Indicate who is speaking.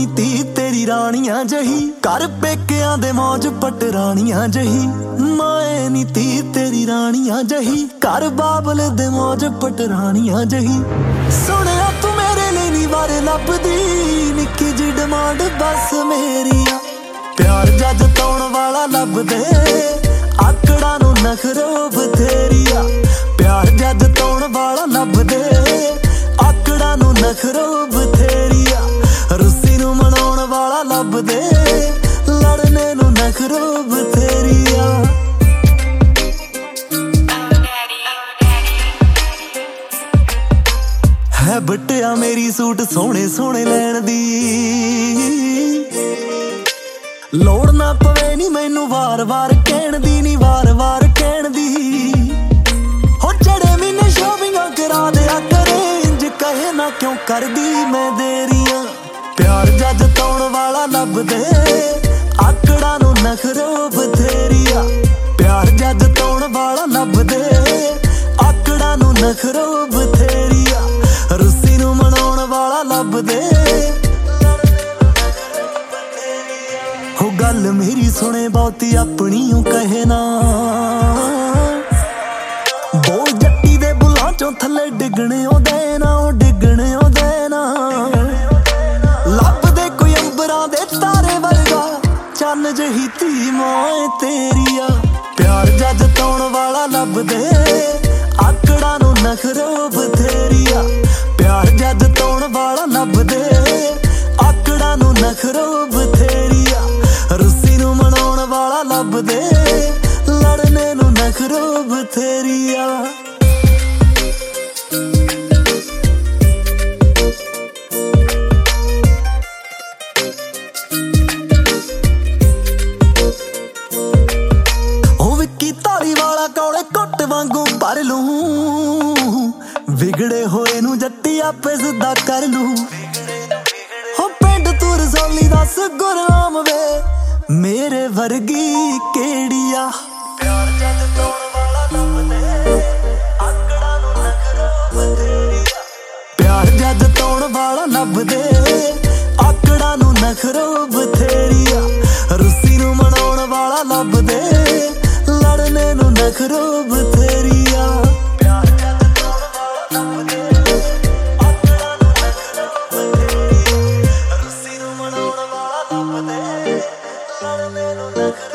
Speaker 1: ਨੀ ਤੀ ਤੇਰੀ ਰਾਣੀਆਂ ਜਹੀ, ਘਰ ਪੇਕਿਆਂ ਦੇ ਮੌਜ ਪਟਰਾਣੀਆਂ ਜਹੀ। ਮਾਏ ਨੀ ਤੀ ਤੇਰੀ ਰਾਣੀਆਂ ਜਹੀ, ਘਰ ਬਾਬਲ ਦੇ ਮੌਜ ਪਟਰਾਣੀਆਂ ਜਹੀ। ਸੁਣਿਆ ਤੂੰ ਮੇਰੇ ਲਈ ਨੀ ਵਾਰ ਲੱਭਦੀ, ਨਿੱਕੀ ਜੀ ਡਿਮਾਂਡ ਬਸ ਮੇਰੀ ਆ। ਪਿਆਰ ਜੱਜ ਤਾਉਣ ਵਾਲਾ ਲੱਭਦੇ, ਆਕੜਾਂ ਨੂੰ ਨਖਰੋ ਬਥੇਰੀ ਆ। ਪਿਆਰ ਜੱਜ ਤਾਉਣ ਵਾਲਾ ਲੱਭਦੇ, ਆਕੜਾਂ ਨੂੰ ਨਖਰੋ ਬਥੇਰੀ ਆ। ਰੁੱਸੀ ਨੂੰ ਮਨਾਉਣ ਵਾਲਾ ਲੱਭਦੇ, ਲੜਨੇ ਨੂੰ ਨਖਰੋ ਬਥੇਰੀ ਆ। ਹੈ ਬੱਟਿਆ ਮੇਰੀ ਸੂਟ ਸੋਹਣੇ ਸੋਹਣੇ ਲੈਣ ਦੀ, ਲੋੜ ਨਾ ਪਵੇ ਨੀ ਮੈਨੂੰ ਵਾਰ-ਵਾਰ ਕਹਿਣ ਦੀ, ਨੀ ਵਾਰ-ਵਾਰ ਕਹਿਣ ਦੀ। ਹੋ ਚੜੇ ਮਹੀਨੇ ਸ਼ੋਪਿੰਗਾਂ ਕਰਾ ਦਿਆ ਕਰੇ, ਇੰਜ ਕਹੇ ਨਾ ਕਿਉਂ ਕਰਦੀ ਮੈਂ ਦੇਰੀਆਂ। ਪਿਆਰ ਜੱਜ ਤਾਉਣ ਵਾਲਾ ਲੱਭਦੇ, ਆਕੜਾਂ ਨੂੰ ਨਖਰੋ ਬਥੇਰੀ ਆ। ਪਿਆਰ ਜੱਜ ਤਾਉਣ ਵਾਲਾ ਲੱਭਦੇ, ਆਕੜਾਂ ਨੂੰ ਨਖਰੋ ਬਥੇਰੀ ਆ। ਰੁੱਸੀ ਨੂੰ ਮਨਾਉਣ ਵਾਲਾ ਲੱਭਦੇ, ਹੋ ਗੱਲ ਮੇਰੀ ਸੁਣੇ ਬਹੁਤੀ ਆਪਣੀ ਓ ਕਹੇ ਨਾ। ਬੋਲ ਜੱਟੀ ਦੇ ਬੁੱਲਾਂ ਚੋਂ ਥੱਲੇ ਡਿੱਗਣੇ ਉਹਦੇ ਨਾ, ਉਹ ਡਿੱਗਣੇ ਉਹਦੇ ਨਾ। ਲੱਭਦੇ ਕੋਈ ਅੰਬਰਾਂ ਦੇ ਤਾਰੇ ਵਰਗਾ, ਚੰਨ ਜਿਹੀ ਧੀ ਮਾਂ ਤੇਰੀ ਆ। ਪਿਆਰ ਜੱਜ ਤਾਉਣ ਵਾਲਾ ਲੱਭਦੇ, ਆਕੜਾਂ ਨੂੰ ਨਖਰੋ ਬਥੇਰੀ ਆ। ਪਿਆਰ ਜੱਜ ਤਾਉਣ ਵਾਲਾ ਲੱਭਦੇ, ਆਕੜਾਂ ਨੂੰ ਨਖਰੋ ਬਥੇਰੀ ਆ। ਰੁੱਸੀ ਨੂੰ ਮਨਾਉਣ ਵਾਲਾ ਲੱਭਦੇ, ਲੜਨੇ ਨੂੰ ਨਖਰੋ ਬਥੇਰੀ ਆ। ਉਹ ਵਿੱਕੀ ਧਾਲੀ ਵਾਲਾ ਕੌਲੇ ਕੁੱਟ ਵਾਂਗੂ ਭਰ ਲੂੰ, ਵਿਗੜੇ ਹੋਏ ਨੂੰ ਜੱਟੀ ਆਪੇ ਸਿੱਧਾ ਕਰ ਲੂ। ਹੋ ਪਿੰਡ ਤੂੰ ਰਸੌਲੀ ਦੱਸ ਗੁਰਨਾਮ ਵੇ, ਮੇਰੇ ਵਰਗੀ ਕਿਹੜੀ ਆ। ਪਿਆਰ ਜੱਜ ਤਾਉਣ ਵਾਲਾ ਲੱਭਦੇ, ਆਕੜਾਂ ਨੂੰ ਨਖਰੋ ਬਥੇਰੀ ਆ। ਪਿਆਰ ਜੱਜ ਤਾਉਣ ਵਾਲਾ ਲੱਭਦੇ, ਆਕੜਾਂ ਨੂੰ ਨਖਰੋ ਬਥੇਰੀ ਆ। ਰੁੱਸੀ ਨੂੰ ਮਨਾਉਣ ਵਾਲਾ ਲੱਭਦੇ, ਲੜਨੇ ਨੂੰ ਨਖਰੋ ਬਥੇਰੀ ਆ। ਪਿਆਰ ਜੱਜ ਤਾਉਣ ਵਾਲਾ ਲੱਭਦੇ, ਆਕੜਾਂ ਨੂੰ ਨਖਰੋ ਬਥੇਰੀ ਆ। ਰੁੱਸੀ ਨੂੰ ਮਨਾਉਣ ਵਾਲਾ ਲੱਭਦੇ, ਲੜਨੇ ਨੂੰ ਨਖਰੋ